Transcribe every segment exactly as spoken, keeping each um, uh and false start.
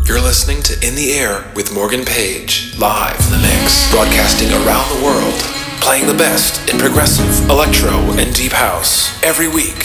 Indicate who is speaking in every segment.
Speaker 1: You're listening to In the Air with Morgan Page, live in the mix, broadcasting around the world, playing the best in progressive, electro, and deep house every week.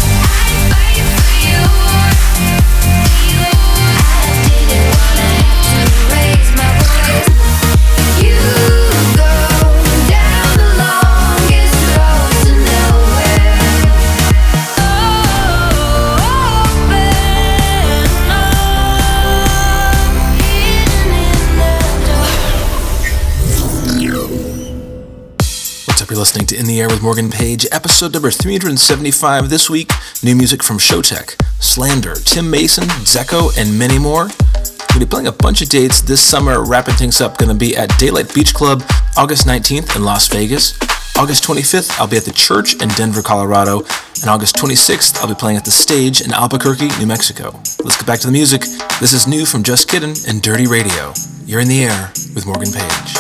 Speaker 1: You're listening to In the Air with Morgan Page, episode number three hundred seventy-five this week. New music from Showtek, Slander, Tim Mason, Zeko, and many more. We'll be playing a bunch of dates this summer. Wrapping things up, going to be at Daylight Beach Club, August nineteenth in Las Vegas. August twenty-fifth, I'll be at the Church in Denver, Colorado. And August twenty-sixth, I'll be playing at the Stage in Albuquerque, New Mexico. Let's get back to the music. This is new from Just Kiddin' and Dirty Radio. You're in the Air with Morgan Page.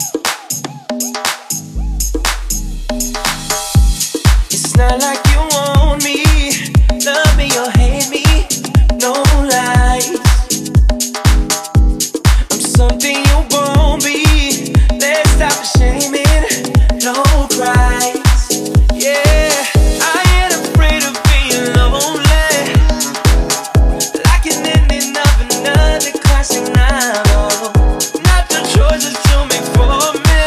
Speaker 2: It's not like you want me, love me or hate me, no lies. I'm something you won't be, let's stop shaming, no cries. Yeah, I ain't afraid of being lonely, like an ending of another classic novel. Not the choices to make for me,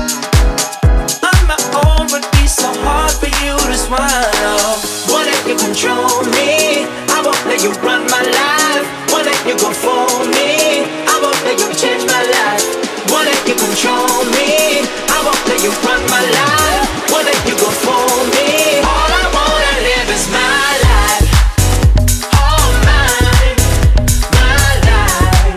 Speaker 2: on my own would be so hard for you to swallow. Won't let you control me, I won't let you run my life. Won't let you go for me, I won't let you change my life. Won't let you control me, I won't let you run my life. Won't let you go for me. All I wanna live is my life. All mine, my life.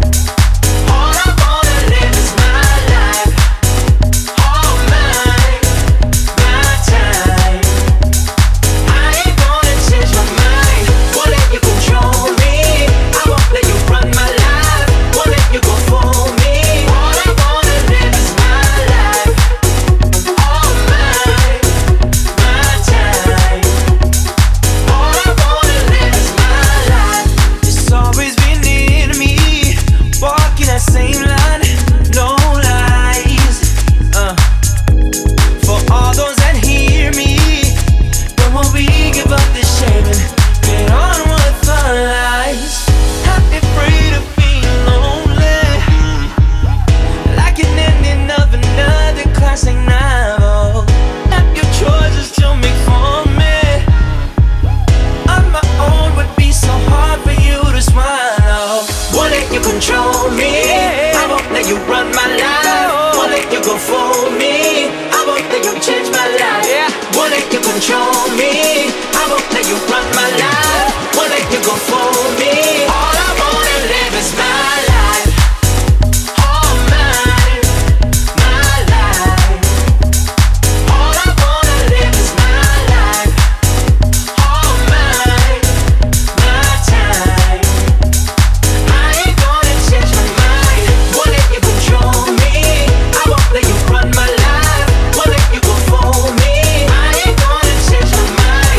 Speaker 2: All I wanna live is my life. All mine, my time. I ain't gonna change my mind. Won't let you control me, I won't let you run my life. Won't let you go for me. All I wanna live is my life. All mine, my time. All I wanna live is my life. It's always been in me, walking that same line, no lies. Uh. For all those that hear me, when will we give up this shame and get on with our lives? Not afraid of being lonely, like an ending of another classic novel. Not your choices to make for me, on my own would be so hard for you to swallow. Won't let you control me, I won't let you run my life. Won't let you go for me, I won't let you change my life. Won't let you control me, I won't let you run my life. Won't let you go for me. All I wanna live is my life. All mine, my life. All I wanna live is my life. All mine, my time. I ain't gonna change my mind. Won't let you control me, I won't let you run my life. Won't let you go for me. I ain't gonna change my mind.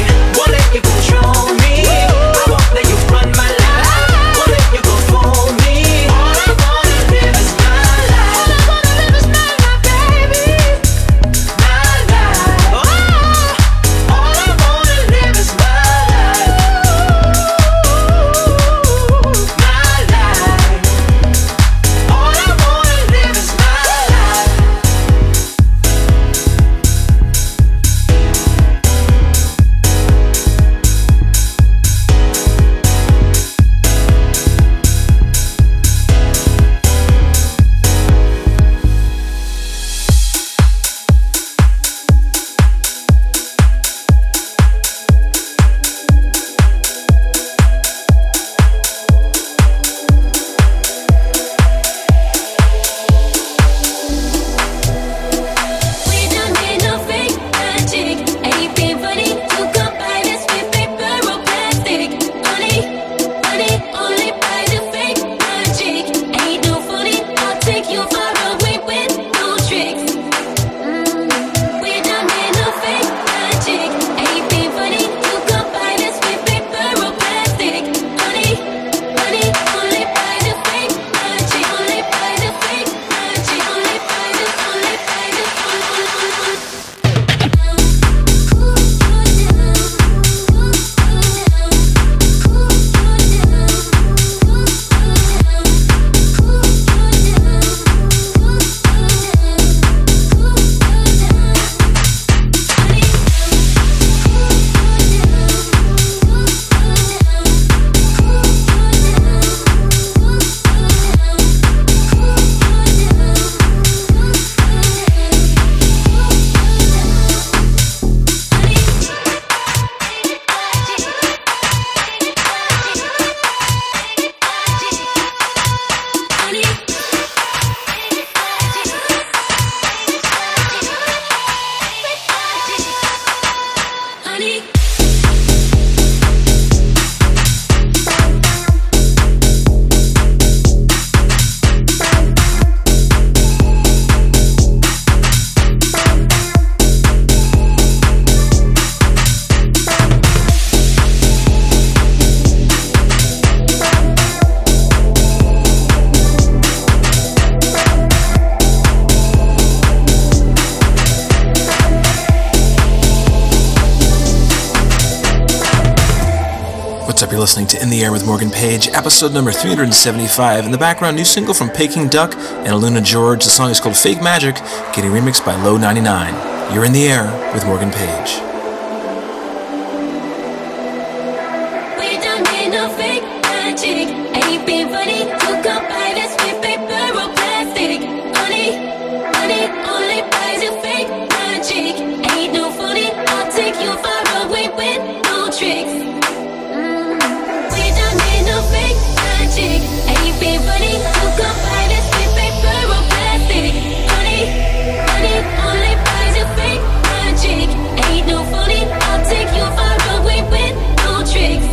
Speaker 1: You're listening to In the Air with Morgan Page, episode number three hundred seventy-five. In the background, new single from Peking Duck and Aluna George. The song is called Fake Magic, getting remixed by Low ninety-nine. You're in the Air with Morgan Page.
Speaker 3: We don't need no fake magic. Ain't been funny. Took up pilots with paper or plastic. Money, money only buys you fake magic. Ain't no funny. I'll take you far away with no tricks. Mm. We don't need no fake magic. Ain't been funny. Took up pilots with paper or plastic. Money, money only buys you fake magic. Ain't no funny. I'll take you far away with no tricks.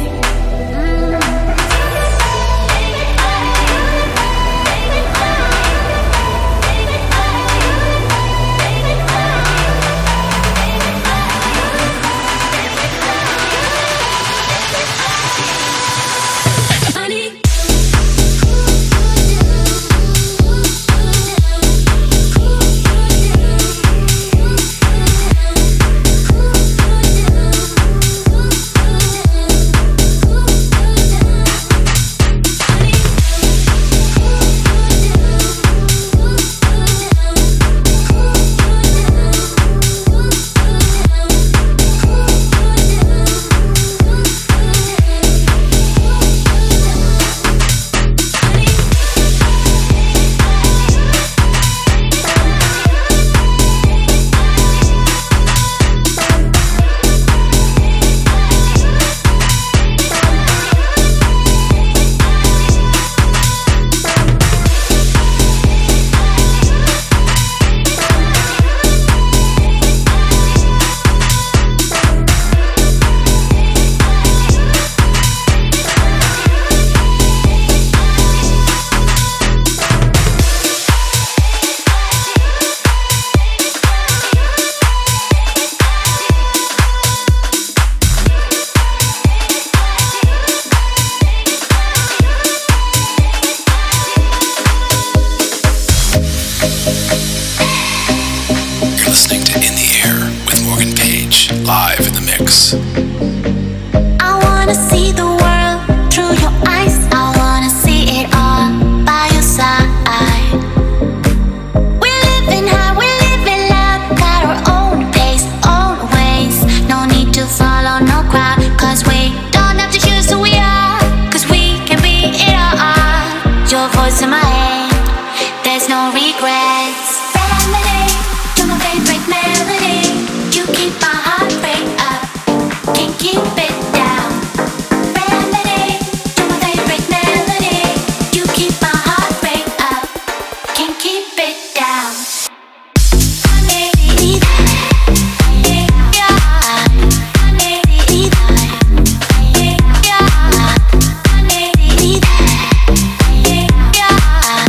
Speaker 4: Yeah.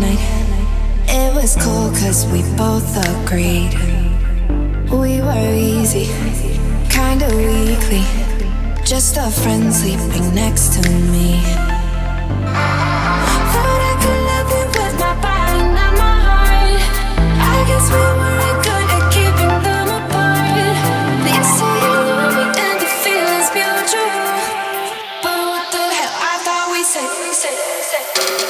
Speaker 4: night. It was cool cause we both agreed. We were easy, kinda weakly, just a friend sleeping next to me. Thought I could love you with my body, not my heart. I guess we weren't good at keeping them apart. They say you love me and the feeling's mutual, but what the hell, I thought we said, we said, we said.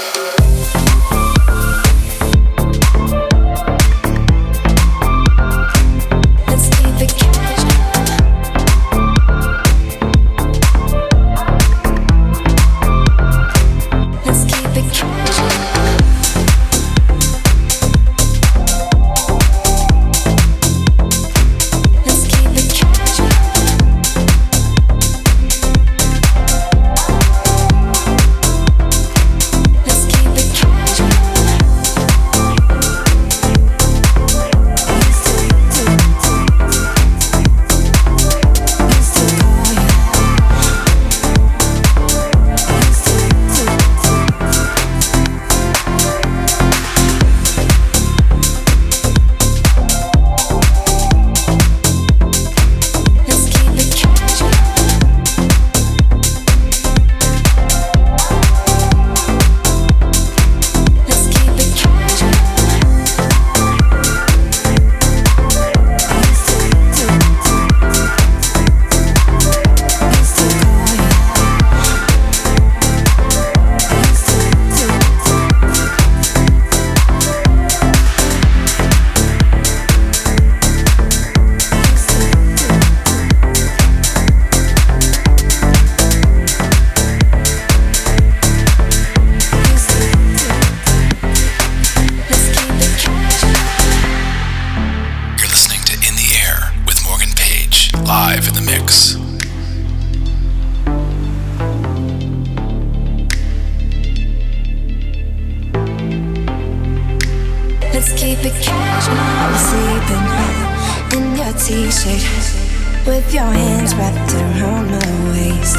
Speaker 4: With your hands wrapped around my waist,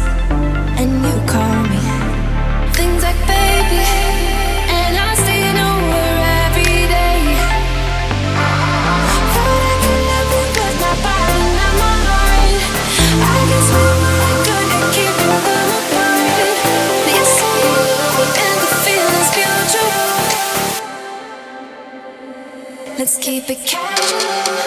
Speaker 4: and you call me things like baby, and I say no word every day. Thought I could love you with my body, not my heart. I guess we weren't good at keeping them apart. You say you love me and the feeling's mutual. Let's keep it casual.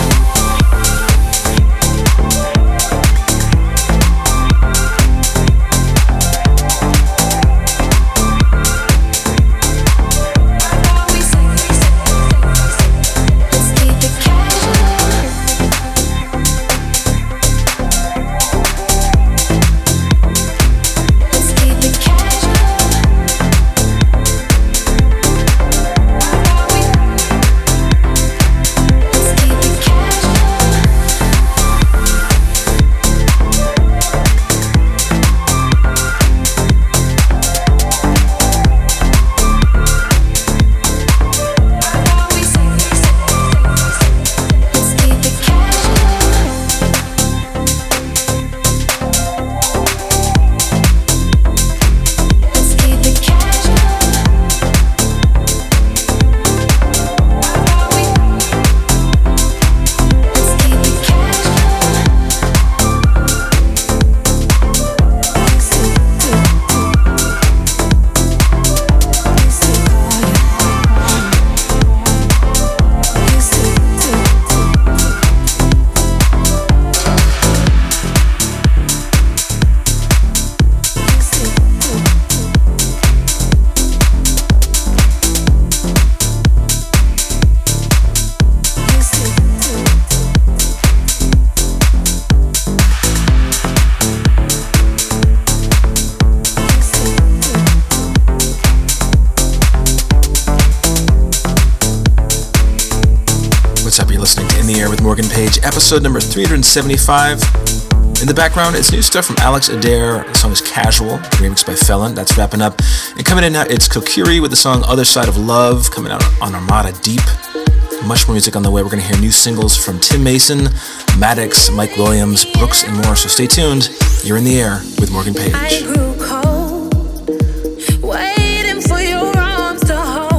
Speaker 1: Morgan Page, episode number three hundred seventy-five. In the background, it's new stuff from Alex Adair. The song is Casual, remixed by Felon. That's wrapping up. And coming in now, it's Kokiri with the song Other Side of Love, coming out on Armada Deep. Much more music on the way. We're going to hear new singles from Tim Mason, Maddox, Mike Williams, Brooks, and more. So stay tuned. You're in the air with Morgan Page.
Speaker 4: I grew cold, waiting for your arms to hold.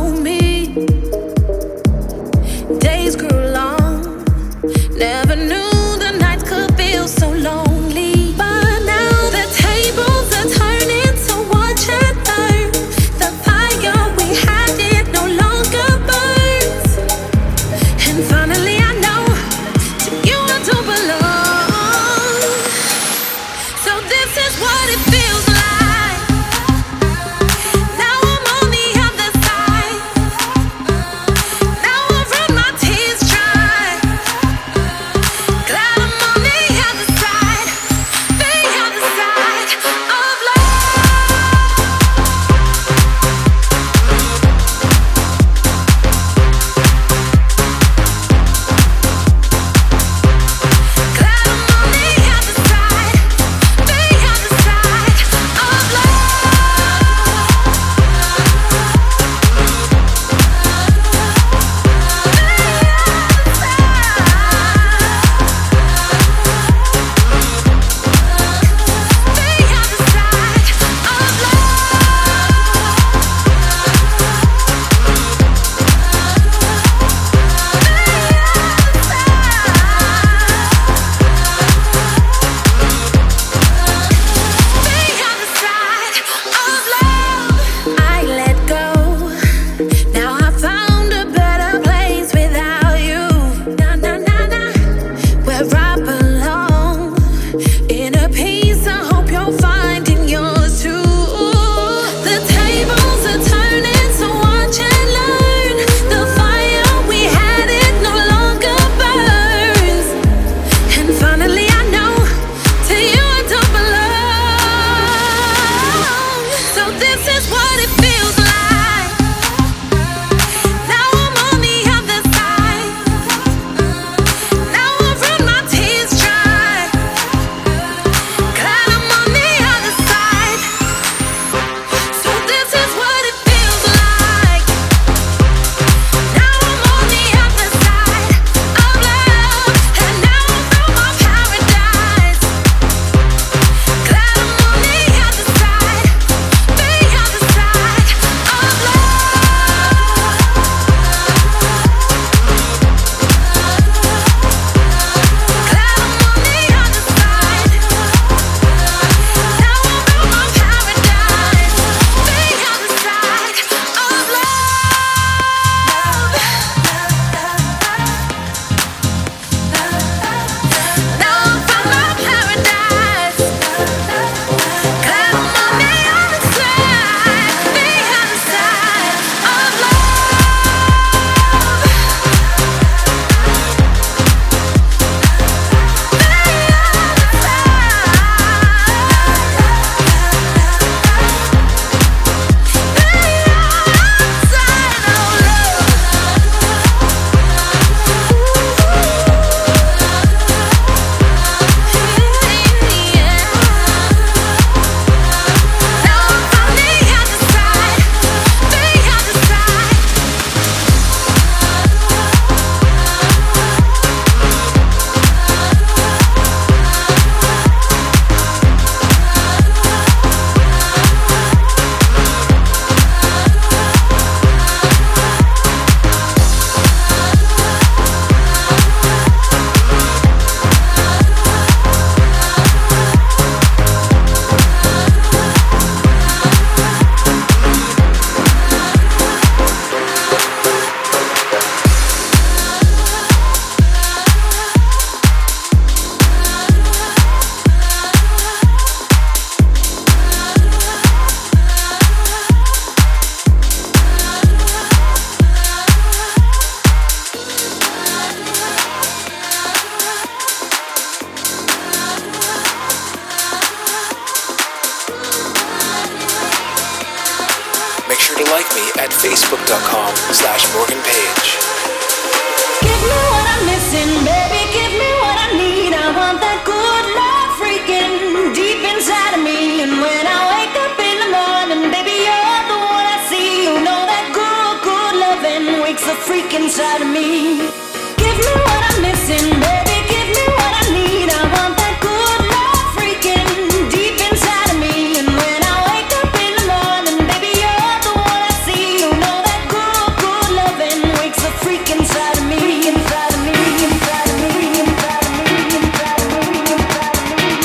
Speaker 1: facebook.com slash Morgan Page.
Speaker 4: Give me what I'm missing, baby, give me what I need. I want that good love freaking deep inside of me. And when I wake up in the morning, baby, you're the one I see. You know that good, good loving wakes the freak inside of me. Give me what I'm missing, baby, give me what I need. I want that good love freaking deep inside of me. And when I wake up in the morning, baby, you're the one I see. You know that good, good loving wakes the freak inside of me. Inside of me, inside of me, inside of me, inside of me, inside of me,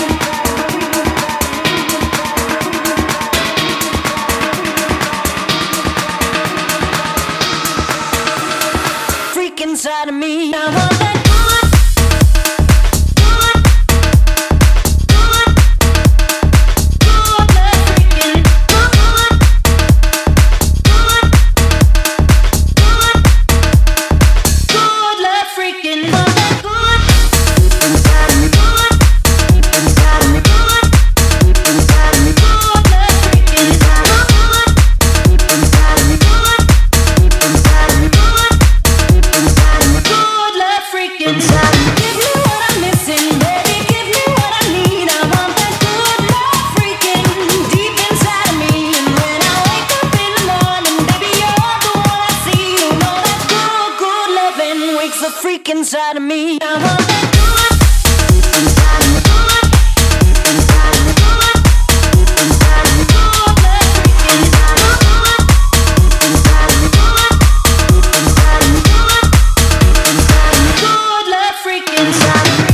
Speaker 4: inside of me. Freak inside of me. I want that. Inside of me, I want that good. Inside of me, good. Inside of me, good. Inside of me, good. Inside of me, good. Inside of me, good. Inside of me, good. Inside of me, good. Love freak inside of me.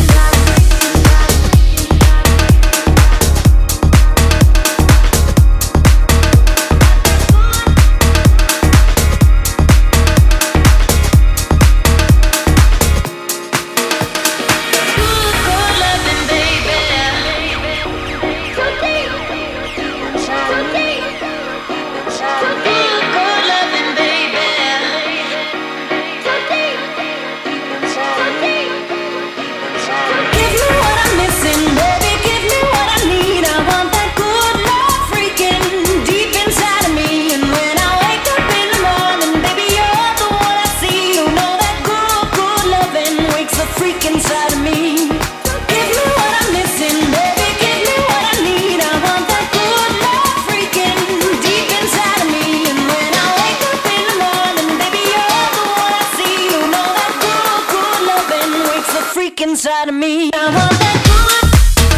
Speaker 4: Inside of me, I want that good.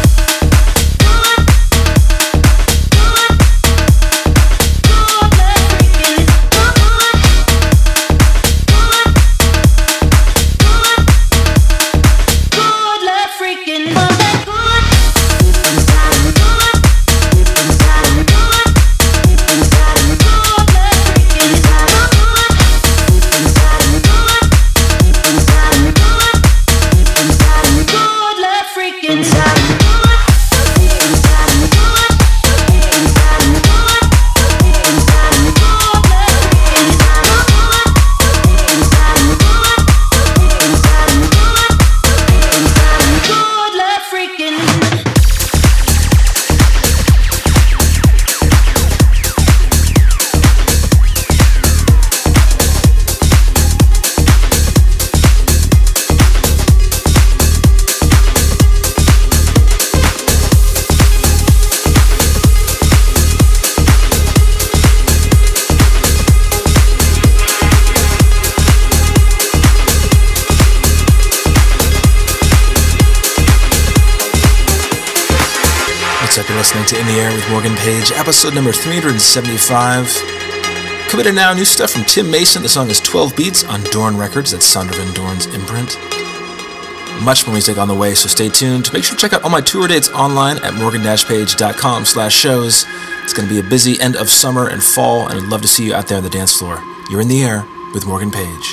Speaker 1: You're listening to In the Air with Morgan Page, episode number three hundred seventy-five. Coming in now, new stuff from Tim Mason. The song is twelve Beats on Dorn Records. That's Sander Van Doorn's imprint. Much more music on the way, so stay tuned. Make sure to check out all my tour dates online at morgan-page.com slash shows. It's going to be a busy end of summer and fall, and I'd love to see you out there on the dance floor. You're in the air with Morgan Page.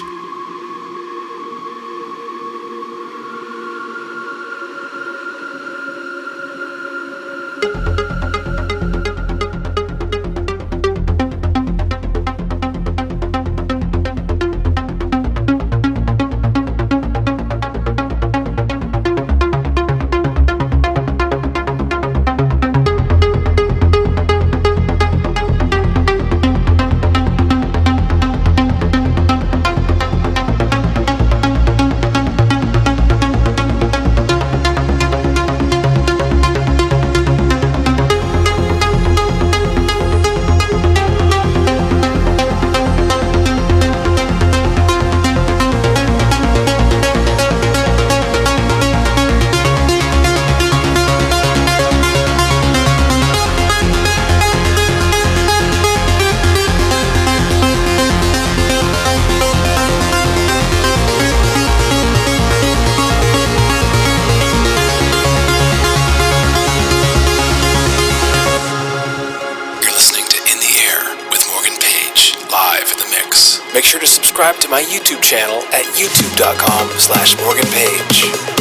Speaker 1: Make sure to subscribe to my YouTube channel at youtube.com slash Morgan Page.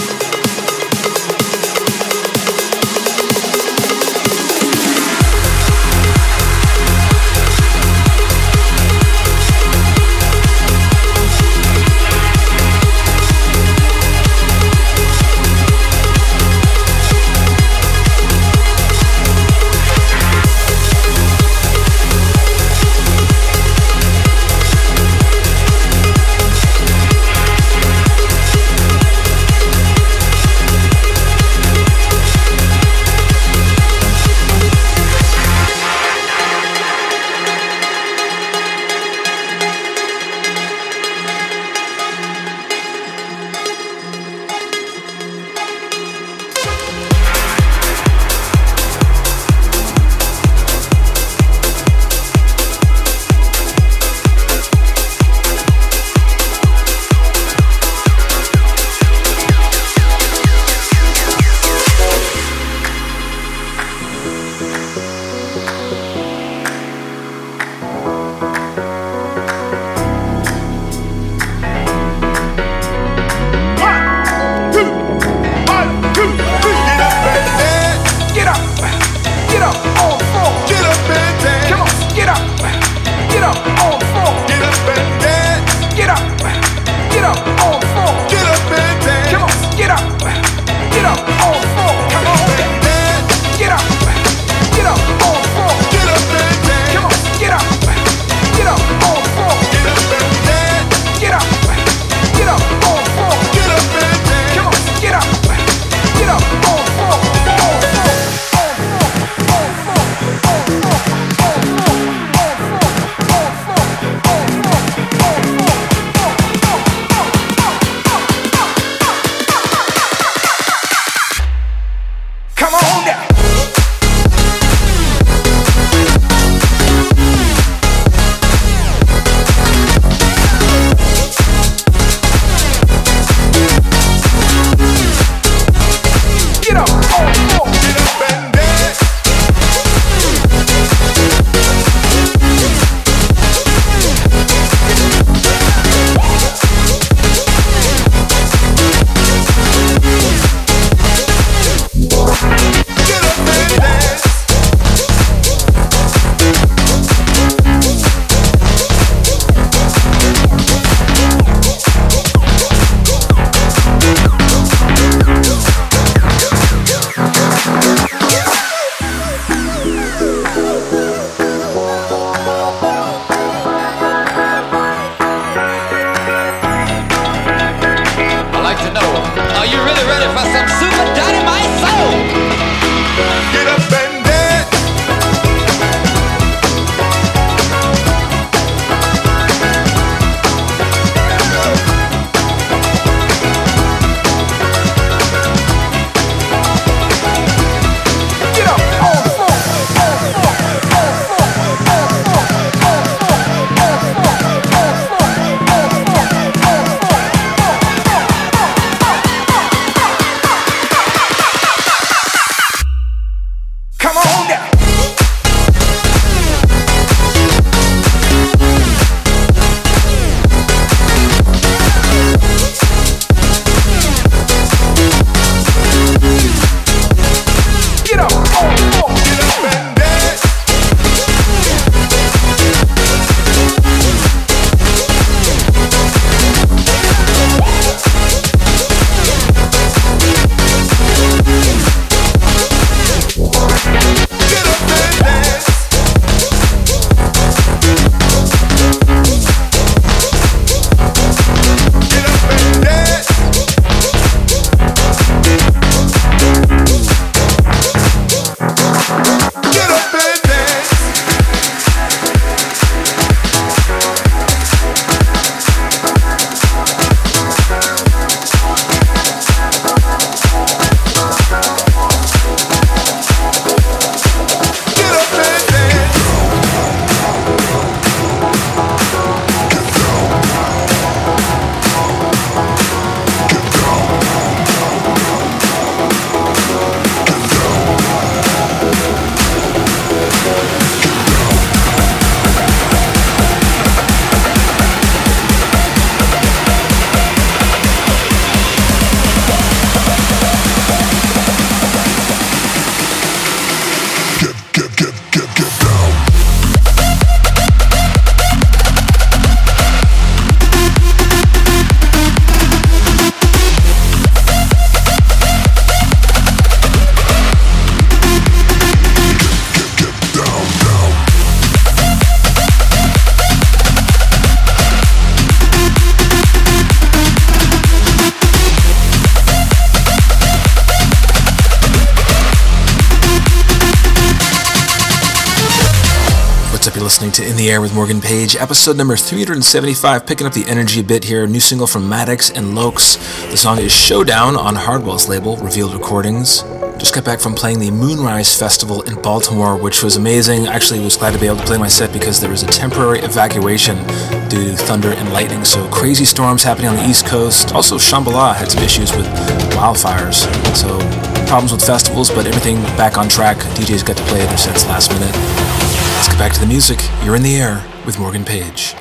Speaker 1: listening to In the Air with Morgan Page, episode number three seventy-five, picking up the energy a bit here. New single from Maddox and Lokes. The song is Showdown on Hardwell's label, Revealed Recordings. Just got back from playing the Moonrise Festival in Baltimore, which was amazing. Actually, was glad to be able to play my set because there was a temporary evacuation due to thunder and lightning. So crazy storms happening on the East Coast. Also, Shambhala had some issues with wildfires. So problems with festivals, but everything back on track. D Js got to play their sets last minute. Let's get back to the music. You're in the air with Morgan Page.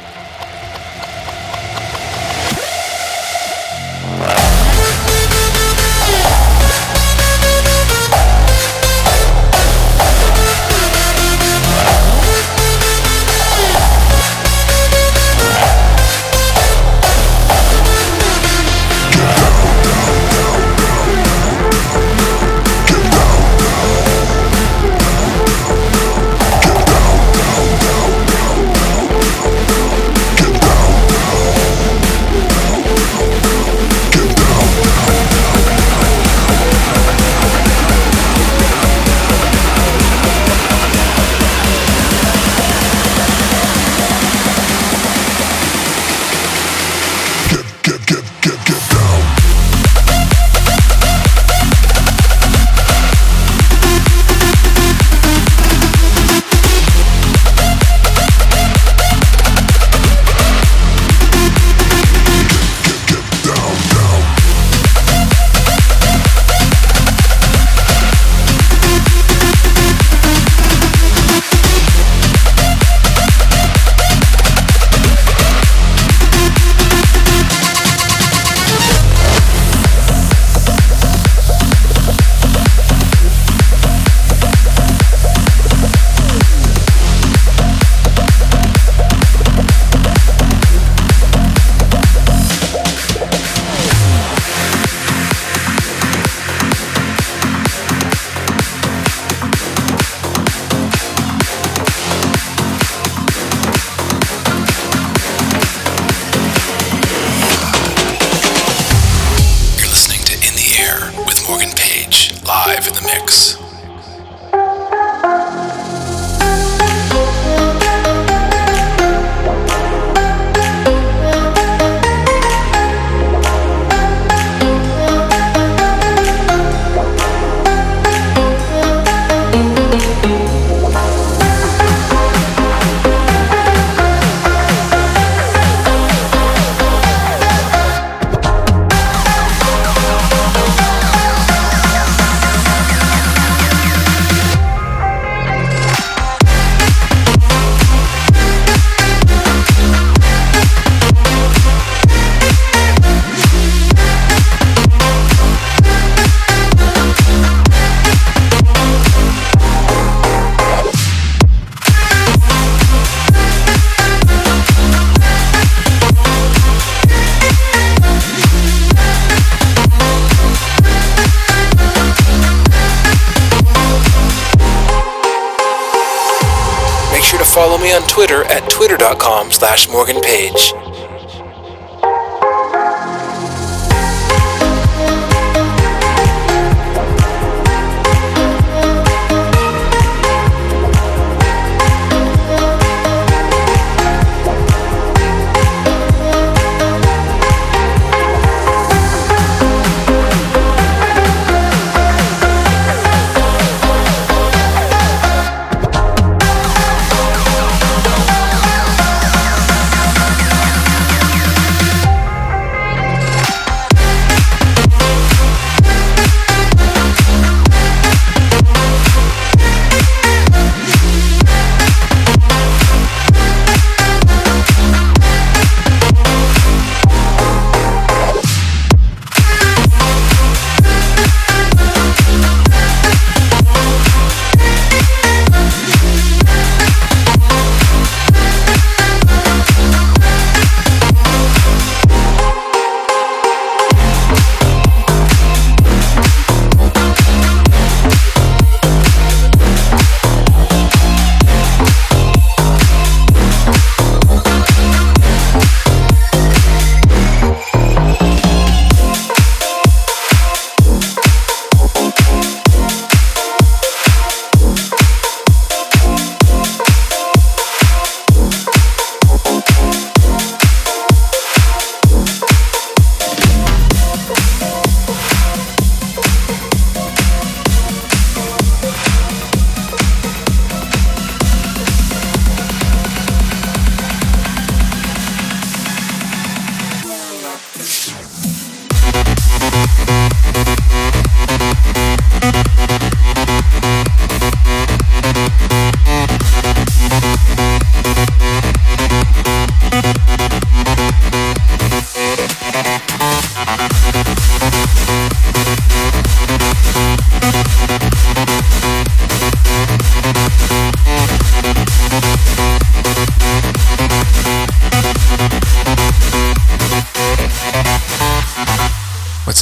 Speaker 1: Follow me on Twitter at twitter.com slash Morgan Page.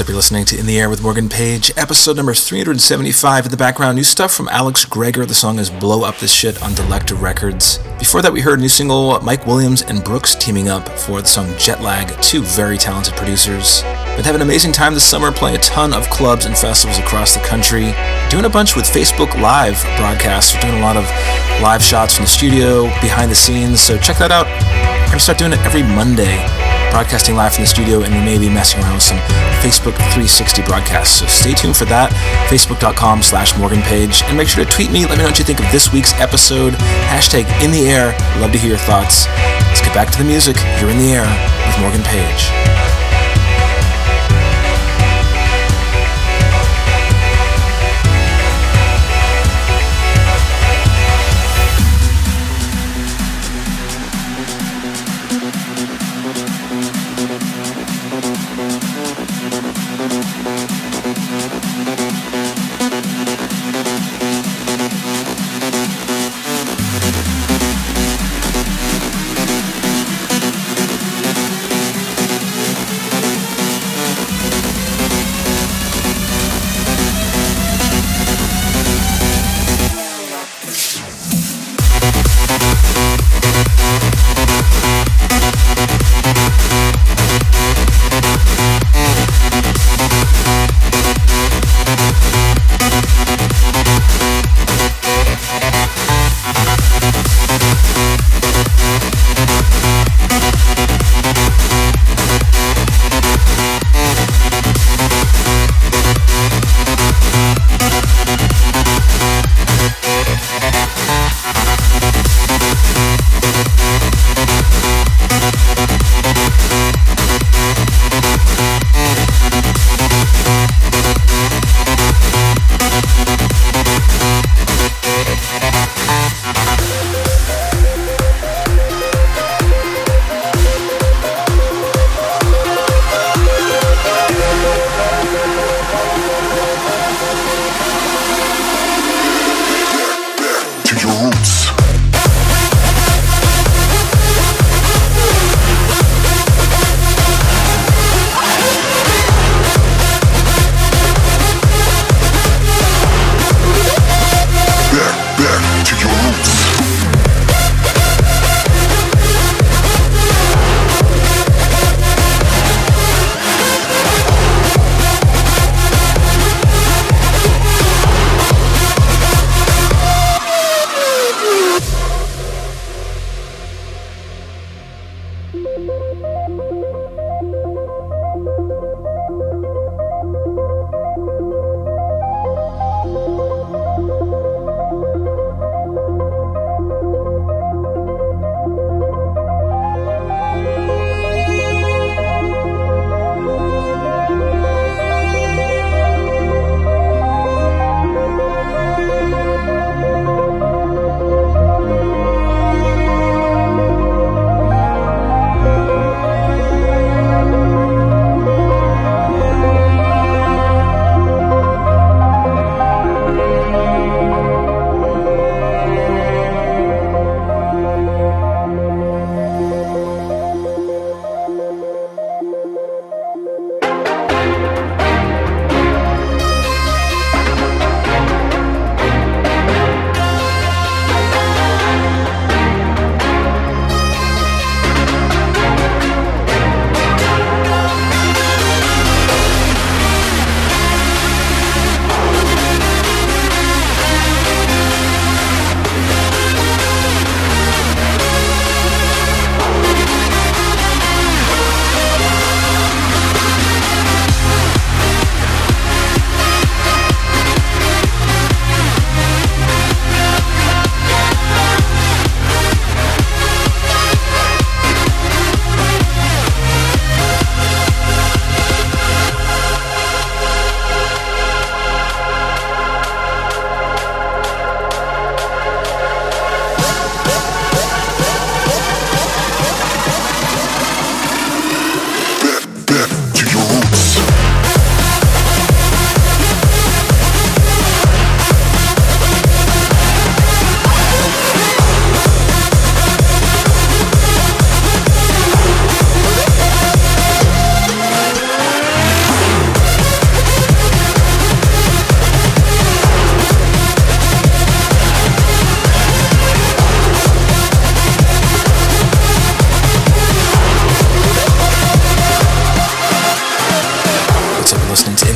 Speaker 1: Next up, you're listening to In the Air with Morgan Page, episode number three hundred seventy-five. In the background, new stuff from Alex Gregor. The song is Blow Up This Shit on Delecta Records. Before that, we heard a new single, Mike Williams and Brooks teaming up for the song Jet Lag, two very talented producers. Been having an amazing time this summer, playing a ton of clubs and festivals across the country. Doing a bunch with Facebook Live broadcasts. We're doing a lot of live shots from the studio, behind the scenes, so check that out. We're going to start doing it every Monday, broadcasting live from the studio, and we may be messing around with some Facebook three sixty broadcasts. So stay tuned for that, facebook.com slash Morgan Page. And make sure to tweet me. Let me know what you think of this week's episode. Hashtag In the Air. Love to hear your thoughts. Let's get back to the music. You're In the Air with Morgan Page.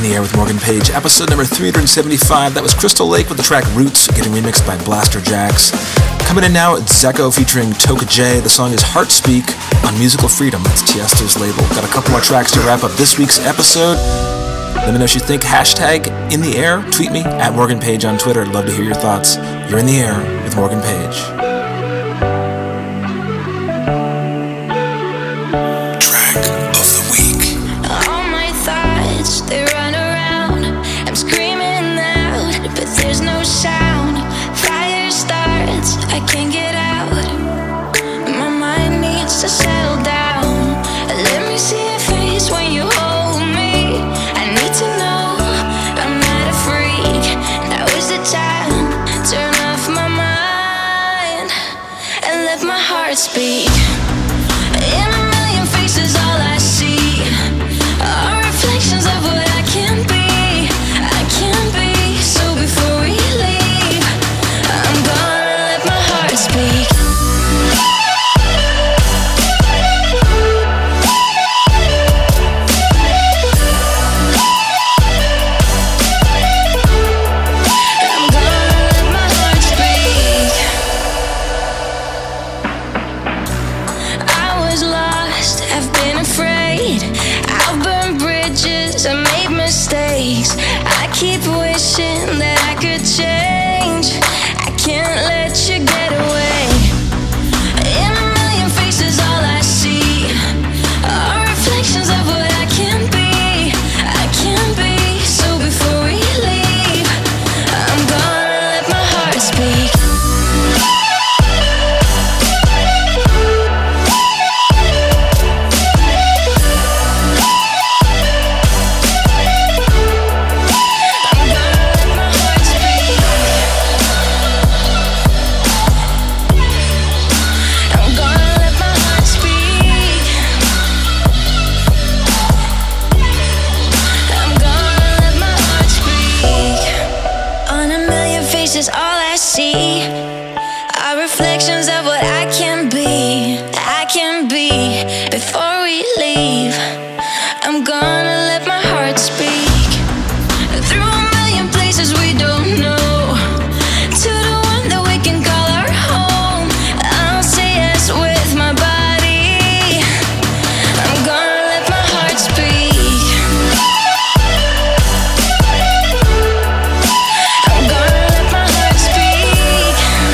Speaker 1: the Air with Morgan Page, episode number three hundred seventy-five. That was Crystal Lake with the track Roots, getting remixed by Blaster Jax. Coming in now, it's Zeko featuring Toka J. The song is Heart Speak on Musical Freedom. It's Tiesto's label. Got a couple more tracks to wrap up this week's episode. Let me know what you think. Hashtag in the air. Tweet me at Morgan Page on Twitter. I'd love to hear your thoughts. You're in the air with Morgan Page.
Speaker 5: Track of the week.
Speaker 4: All my thoughts, they run around. I'm screaming out, but there's no sound. Fire starts, I can't get out. My mind needs to settle down. Let me see your face when you hold me. I need to know I'm not a freak. Now is the time. Turn off my mind and let my heart speak. In a million faces, all I see are reflections of what I can be. I can be. So before we leave, I'm gonna let my heart speak. I'm gonna let my heart speak. I was lost, I've been afraid. I've burned bridges, I made mistakes. I keep wishing that I could change. I can't let you get away. In a million faces, all I see are reflections of what I can be. I can be. So before we leave, I'm gonna let my heart speak. I'm gonna let my heart speak. I'm gonna let my heart speak. On a million faces, all I see are reflections of what I can be. I can be. Before we leave, I'm gonna let my heart speak. Through a million places we don't know, to the one that we can call our home. I'll say yes with my body. I'm gonna let my heart speak. I'm gonna let my heart speak.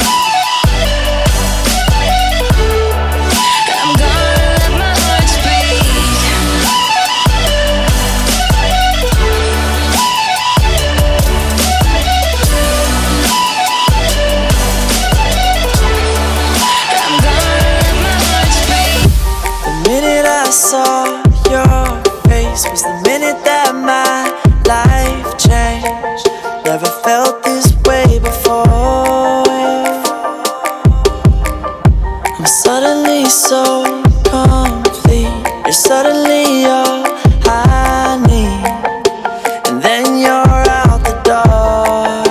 Speaker 4: I'm gonna let my heart speak. I'm gonna let my heart speak.
Speaker 6: The minute I saw your face was the minute that my life changed. Never felt this way before. I'm suddenly so complete. You're suddenly all I need. And then you're out the door.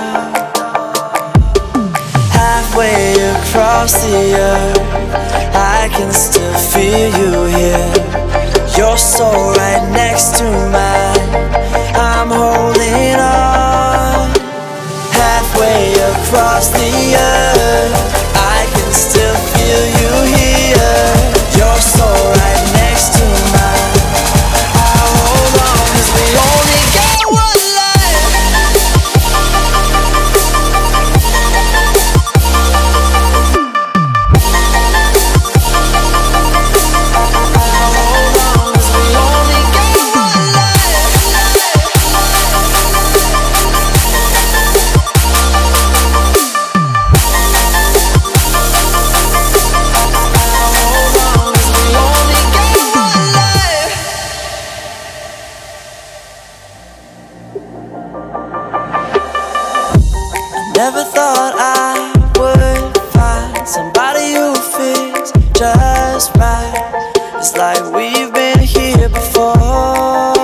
Speaker 6: Halfway across the earth, I can still feel you here. Your soul right next to mine. I'm holding on. Halfway across the earth, I can still feel you here. Your soul right next to mine. I'll hold on 'cause we only got one life. I'll hold on 'cause we only got one life. Never thought I would find somebody who fits just right. It's like we've been here before.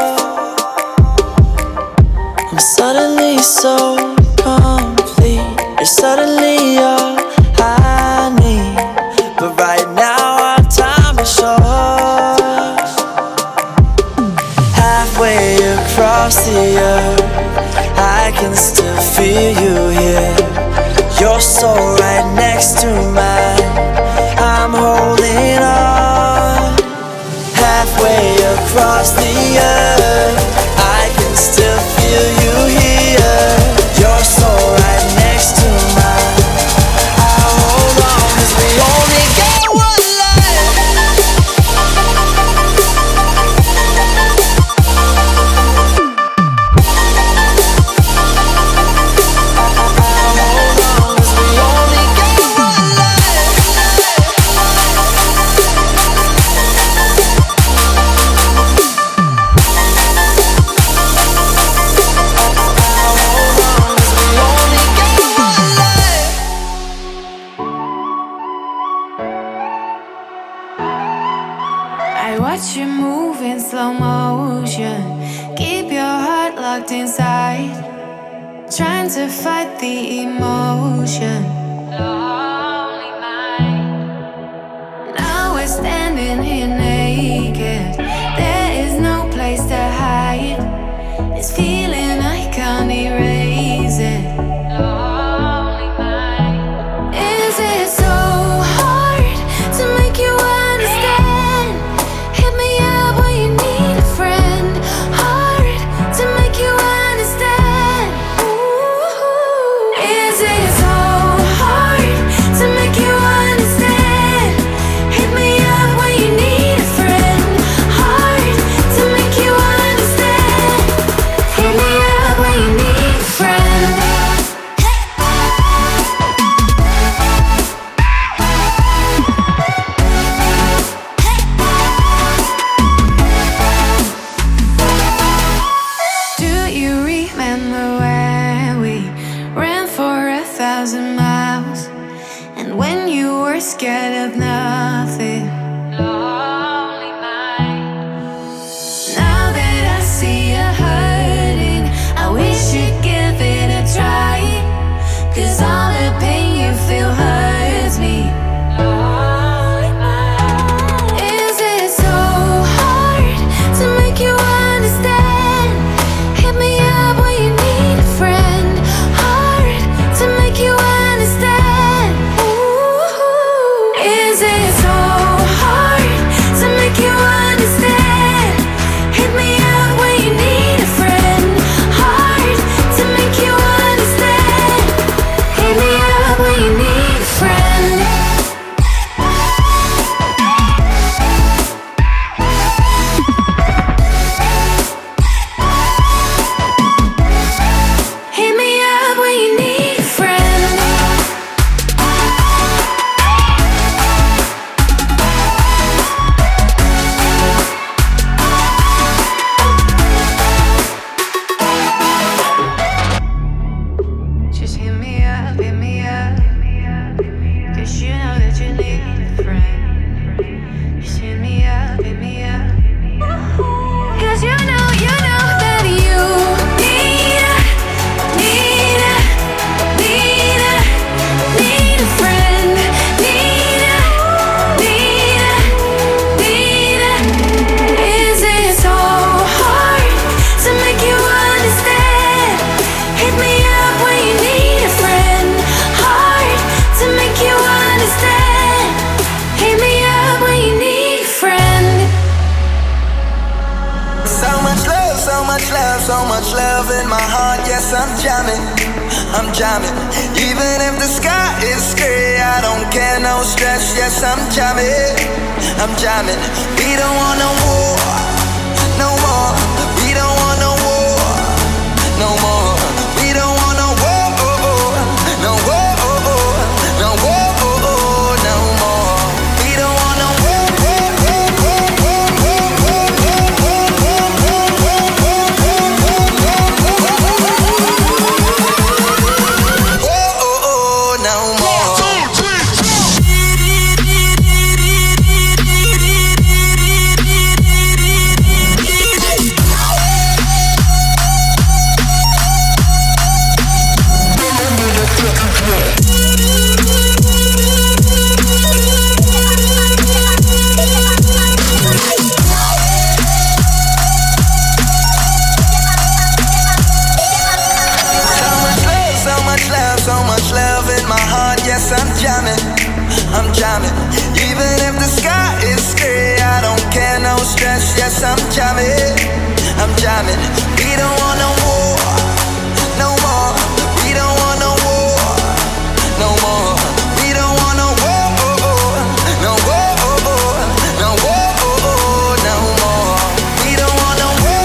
Speaker 6: I'm suddenly so complete. You're suddenly all I need. But right now our time is short. Halfway across across the earth, I can still feel you here. Your soul right next to mine, I'm holding on. Halfway across the earth, I can still feel you here. Your soul right next to mine, I'll hold on, 'cause we only got one life.
Speaker 4: I watch you move in slow motion. Keep your heart locked inside, trying to fight the emotion. Lonely mind. Now we're standing here naked. There is no place to hide. This feeling I can't erase it. Lonely mind. Is it so hard to make you understand? Hit me up when you need a friend. Hard to make you understand. Ooh. Is it so hard to make you understand? Hit me up when you need a friend. Hard to make you understand. Hit me up when you need a friend. Do you remember when we ran for a thousand miles? And when you were scared of nothing? Lonely mind. Now that I see you hurting, I wish you'd give it a try. 'Cause all the pain you feel hurts me. Lonely mind. Is it so hard to make you understand? Hit me up when you need a friend. Hard to make you understand. Ooh. Is it so hard to make you understand? Hit me up when you need a friend. Hard to make you understand. Hit me up when you need a friend. Hit me up when you need a friend. Just hit me up, hit me up. 'Cause you know that you need a friend. Just hit me up, hit me up. 'Cause you know, you know that you need a, need a, need a, need a friend. Need a, need a, need a. Is it so hard to make you understand? Hit me up when you need a friend. Hard to make you understand. Hit me up when you need a friend.
Speaker 7: So much love, so much love, so much love in my heart. Yes, I'm jamming, I'm jamming. Even if the sky is gray, I don't care, no stress. Yes, I'm jamming, I'm jamming. We don't want no war, no more. We don't want no war, no more. We don't want no war, no war, no war, no more. We don't want no war. No more. jamming. Even if the sky is gray, I don't care, no stress. Yes, I'm jamming, I'm jamming. We don't want no war, no more. We don't want no war, no more. We don't want no war, no war, no war, no more. We don't want no war.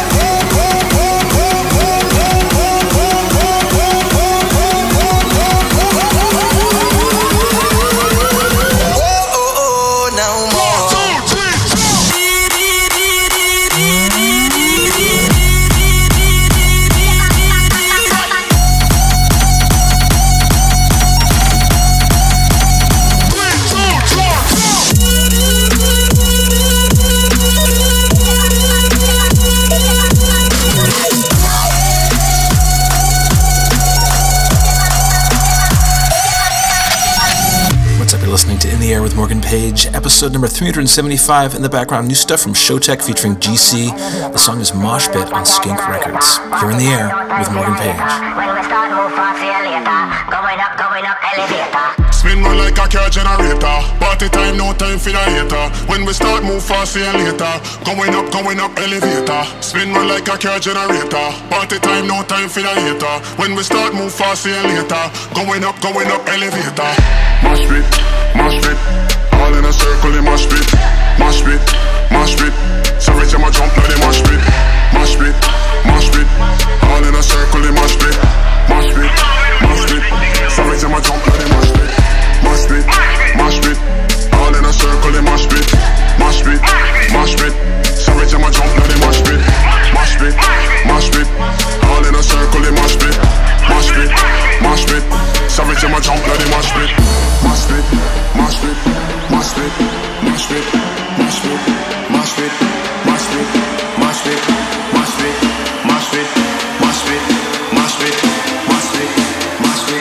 Speaker 1: Listening to In the Air with Morgan Page, episode number three hundred seventy-five. In the background, new stuff from Showtek featuring G C. The song is Mosh Pit on Skink Records. You're In the Air with Morgan Page.
Speaker 8: When we start move fast, see you later. Going up, going up, elevator.
Speaker 5: Spin run like a car generator. Party time, no time for the hater. When we start move fast, see you later. Going up, going up, elevator. Spin run like a car generator. Party time, no time for the hater. When we start move fast, see you later. Going up, going up, elevator. Mosh pit, mosh pit. All in a circle, in mosh pit. Mosh pit, mosh pit. Savage, I'ma jump like the mosh pit. Mosh pit, mosh pit. All in a circle, in mosh pit. Mosh pit, mosh pit. Savage, I'ma jump like the mosh pit. Mosh pit, mosh pit. All in a circle, in mosh pit. Mosh pit, mosh pit. Savage, I'ma jump like the mosh pit. Mosh pit, mosh pit. All in a circle, in mosh pit. Mosh pit, mosh pit. Savage, I'ma jump like the mosh pit. Mosh pit, mosh pit, mosh pit, mosh pit, mosh pit, mosh pit, mosh pit, mosh pit, mosh pit, mosh pit, mosh pit, mosh pit, mosh pit, mosh pit.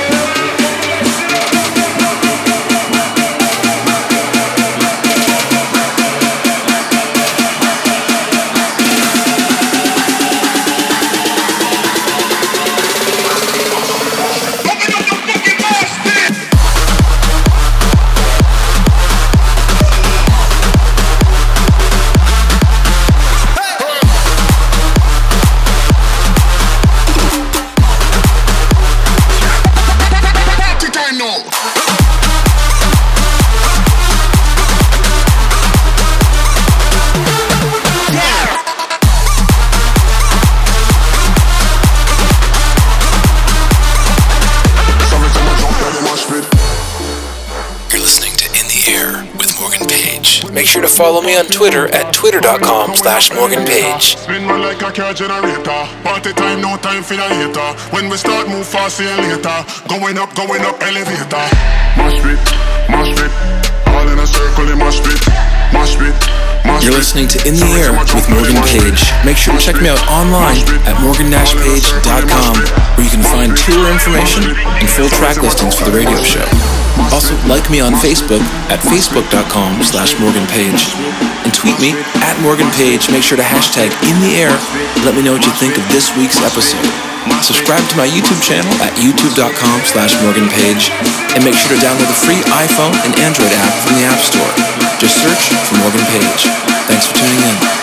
Speaker 1: Make sure to follow me on Twitter at twitter.com slash Morgan Page.
Speaker 5: Spin run like a car generator. Party time, no time for the hater. When we start, move fast, see you later. Going up, going up, elevator. Mosh pit, mosh pit. All in a circle, in mosh pit. Mosh pit, mosh pit.
Speaker 1: You're listening to In the Air with Morgan Page. Make sure to check me out online at morgan dash page dot com, where you can find tour information and full track listings for the radio show. Also, like me on Facebook at facebook.com slash Morgan Page. And tweet me at Morgan Page. Make sure to hashtag In the Air. Let me know what you think of this week's episode. Subscribe to my YouTube channel at youtube.com slash Morgan Page. And make sure to download the free iPhone and Android app from the App Store. Just search for Morgan Page. Thanks for tuning in.